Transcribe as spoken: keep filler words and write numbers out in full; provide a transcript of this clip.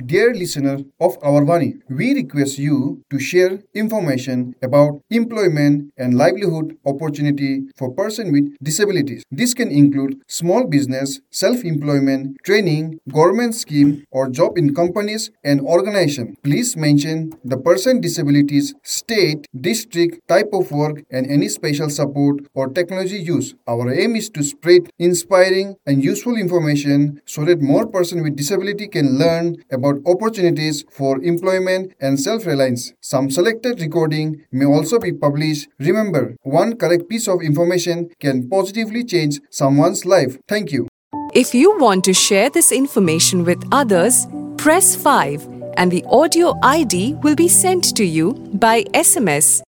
Dear listener of our Vani, we request you to share information about employment and livelihood opportunity for persons with disabilities. This can include small business, self-employment, training, government scheme, or job in companies and organizations. Please mention the person disabilities, state, district, type of work, and any special support or technology use. Our aim is to spread inspiring and useful information so that more persons with disability can learn about opportunities for employment and self-reliance. Some selected recording may also be published. Remember, one correct piece of information can positively change someone's life. Thank you. If you want to share this information with others, press five and the audio I D will be sent to you by S M S